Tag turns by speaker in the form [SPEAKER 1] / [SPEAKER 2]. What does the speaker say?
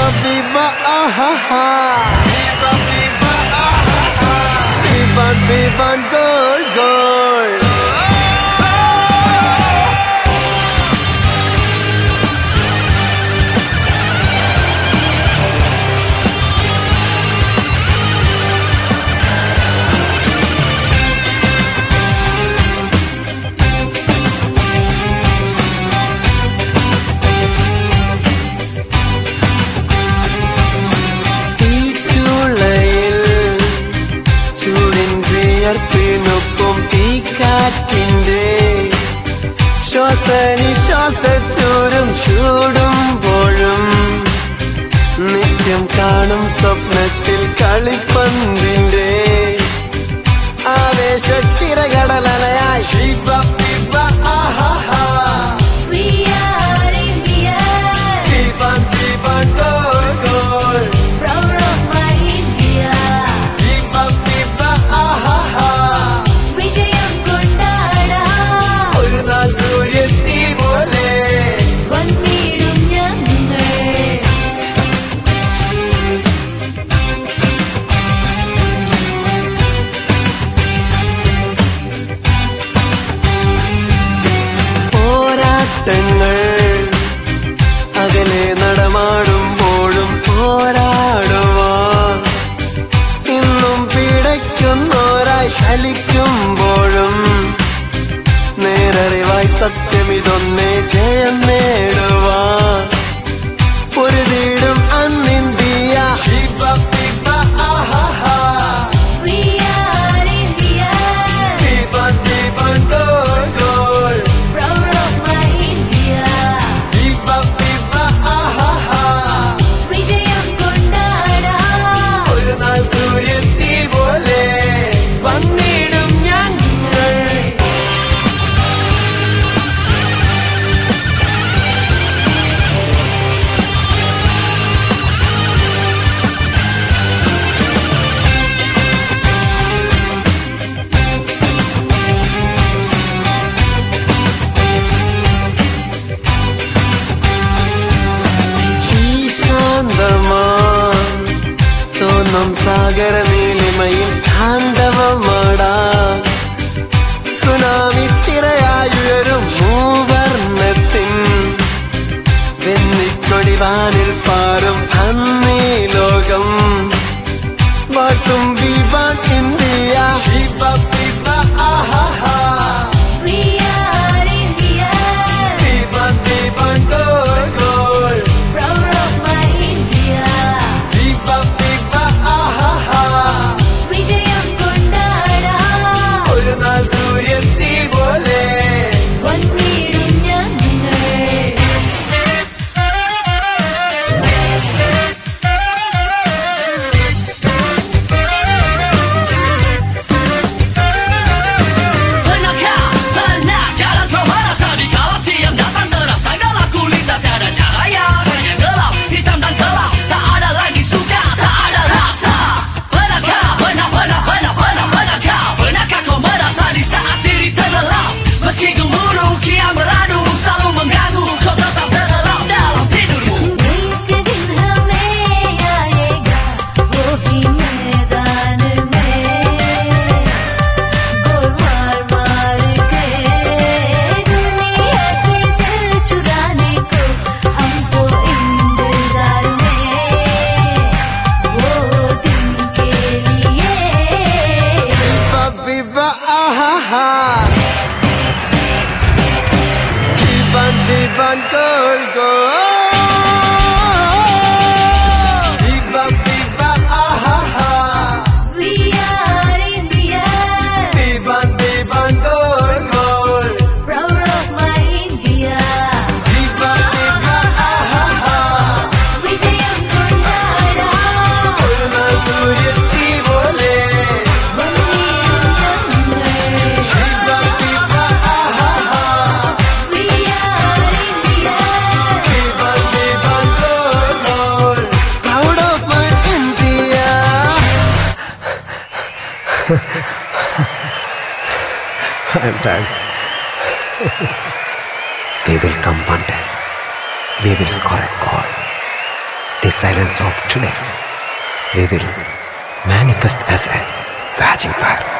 [SPEAKER 1] viva, ah-ha-ha. Viva, viva, ah-ha-ha. Viva, viva, goal, goal. ശ്വാസനിശ്വാസച്ചൂരും ചൂടുമ്പോഴും നിത്യം കാണും സ്വപ്നത്തിൽ കളിപ്പന്തിന്റെ ആവേശത്തിരകടലയായി ശിവ വിവ ആഹാ വിവാൻ വിവാൻ goal goal proud of my India viva viva ആഹാ വിജയം കൊണ്ടാടാം ഒരു നാൾ സൂര്യത്തി പോലെ വന്നിടും ഞങ്ങൾ പോരാട്ടങ്ങൾ അകലെ നടമാടുമ്പോഴും പോരാടുവാൻ ഇന്നും പിടയ്ക്കുന്നോരായി ചലിക്കുമ്പോഴും നേരറിവായി സത്യമിതൊന്നേ ജയം നേടുവാൻ പൊരുതിടും അന്നിന്ത്യ ശിവ വിവ ആഹാ വിവാൻ വിവാൻ goal goal proud of my India viva viva ആഹാ വിജയം കൊണ്ടാടാം ഒരു നാൾ സൂര്യത്തി പോലെ വന്നിടും ഞങ്ങൾ തോന്നും സാഗര നീലിമയിൽ താണ്ഡവമാടാ സുനാമി തിരയായുയരും മൂവർണ്ണത്തിൻ വെന്നിക്കൊടിവാനിൽ പാറും അന്നീ ലോകം വാട്ടും വിവാൻ ഇന്ത്യ ശിവ വിവ ആഹാ വിവാൻ വിവാൻ goal goal proud of my India viva viva ആഹാ വിജയം കൊണ്ടാടാം ഒരു നാൾ സൂര്യത്തി പോലെ വന്നിടും ഞങ്ങൾ Vivan goal goal Viva viva ahaha We are India Vivan vivan goal goal Proud of my India Viva viva ahaha Vijayam kondada Purna suryati bole Vannidum njangal Viva viva ahaha We are India Vivan vivan goal goal Proud of my India I'm tired.
[SPEAKER 2] We will come one day. We will score a goal.
[SPEAKER 1] the silence of today, we will manifest as a raging fire.